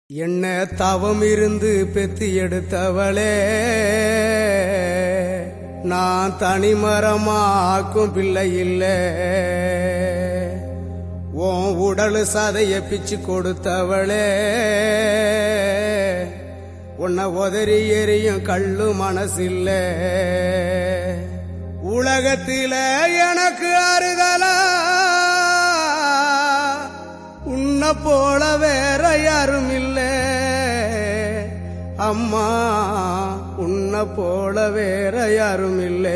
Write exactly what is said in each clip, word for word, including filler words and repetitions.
என்ன தவம் இருந்து பெத்து எடுத்தவளே, நான் தனிமரமாக்கும் பிள்ளை இல்ல. உன் உடல் சதைய பிச்சு கொடுத்தவளே, உன்னை உதறி எறியும் கள்ளு மனசில்ல. உலகத்தில எனக்கு அருகலா உன்னை போல வேற யாரும் இல்ல. அம்மா உன்னை போல வேற யாரும் இல்ல.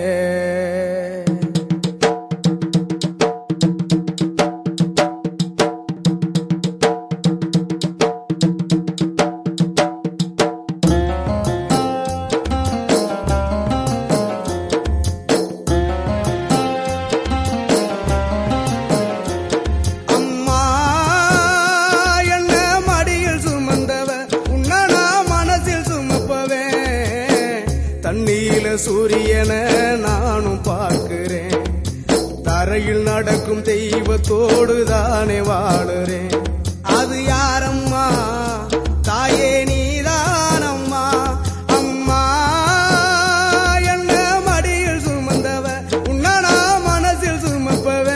தண்ணீல சூரியனை நானும் பார்க்கிறேன், தரையில் நடக்கும் தெய்வத்தோடு தானே வாழுறேன். அது யாரம்மா? தாயே நீதானம்மா. அம்மா என்ன மடியில் சுமந்தவ, உன்ன நான் மனசில் சுமப்பவன்.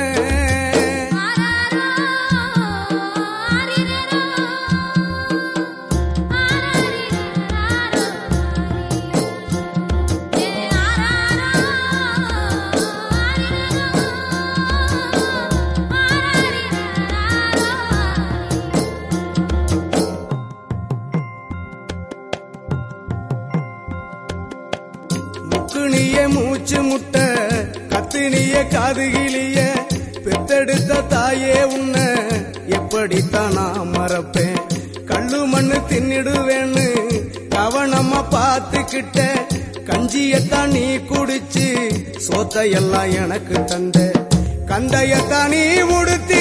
முக்குனிய மூச்சு முட்ட கத்தினிய காதுகிலிய பெத்தெடுத்த தாயே உன்ன எப்படித்தான் நான் மறப்பேன். கள்ளு மண்ணு தின்னிடுவேன்னு கவனமா பார்த்துக்கிட்ட, கஞ்சியத்தான் நீ குடிச்சு சோத்தையெல்லாம் எனக்கு தந்த, கந்தையத்தான் நீ உடுத்தி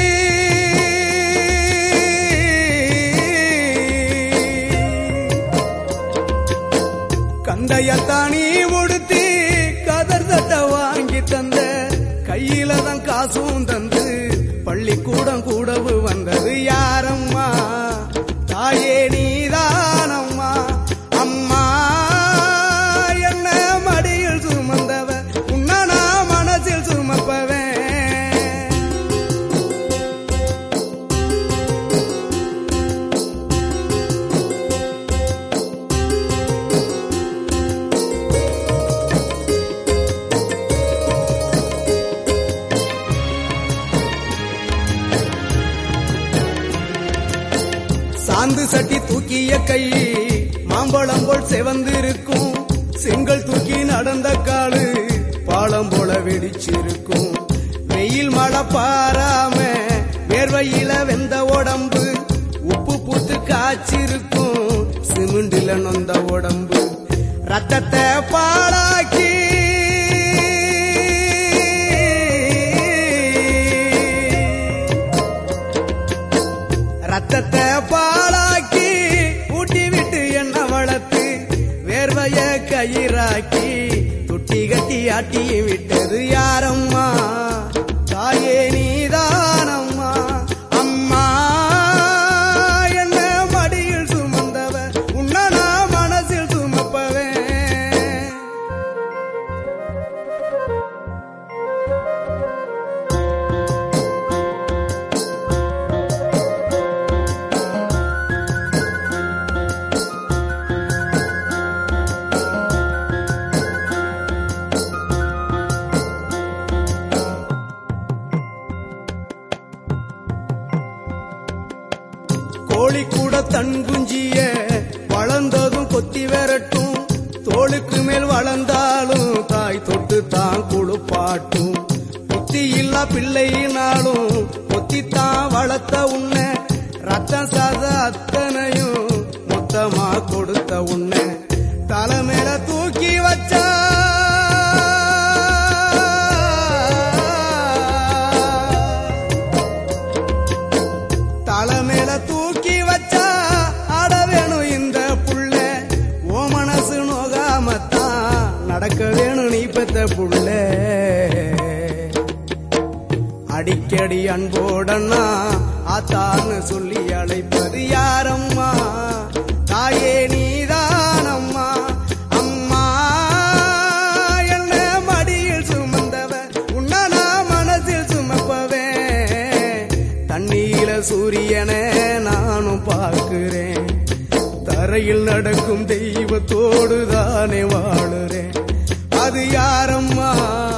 கந்தையத்தானி உடுத்தி கதர் சட்டை வாங்கி தந்த, கையில தான் காசும் தந்து பள்ளிக்கூடம் கூடவு வந்தது யாரம்மா? தாயே நீதானம்மா. அம்மா என்ன மடியில் சுமந்தவ, உன்ன நான் மனசில் சுமப்பவன். சாந்து சட்டி தூக்கிய கை மாம்பழம் போல் செவந்திருக்கும், செங்கல் தூக்கி நடந்த காலு பாலம் போல வெடிச்சிருக்கும். வெயில் மழை பாராம வேர்வையில வெந்த உடம்பு, உப்பு பூத்து காய்ச்சிருக்கும் சிமெண்டில நொந்த உடம்பு. ரத்தத்தை பாழாக்கி ரத்தத்தை பாழாக்கி ஊட்டி விட்டு என்ன வளர்த்து, வேர்வைய கயிறாக்கி துட்டி கட்டி ஆட்டி விட்டது யாரம்மா? தாயே நீதானம்மா. அம்மா என்ன மடியில் சுமந்தவ, உன்ன நான் மனசில் சுமப்பவன். கோழி கூட தன் குஞ்சிய வளர்ந்ததும் கொத்தி விரட்டும், தோளுக்கு மேல் வளர்ந்தாலும் தாய் தொட்டு தான் குழுப்பாட்டும். புத்தி இல்லா பிள்ளையினாலும் பொத்தித்தான் வளர்த்த உன்ன, ரத்தம் சாத அத்தனையும் மொத்தமா கொடுத்த உன்ன, தலை மேல தூக்கி வச்சா தலை மேல தூக்கி வச்சா ஆட வேணும் இந்த புள்ள. ஓ மனசு நோகாமத்தான் நடக்க வேணும் நீ பெத்த புள்ள. அடிக்கடி அன்போடனா ஆத்தான்னு சொல்லி அழைப்பது யாரம்மா? தாயே நீதானம்மா. அம்மா என்ன மடியில் சுமந்தவ, உன்ன நான் மனசில் சுமப்பவே. தண்ணீர சூரியனை நானும் பார்க்கிறேன், தரையில் நடக்கும் தெய்வத்தோடு தானே வாழுறேன். அது யாரம்மா?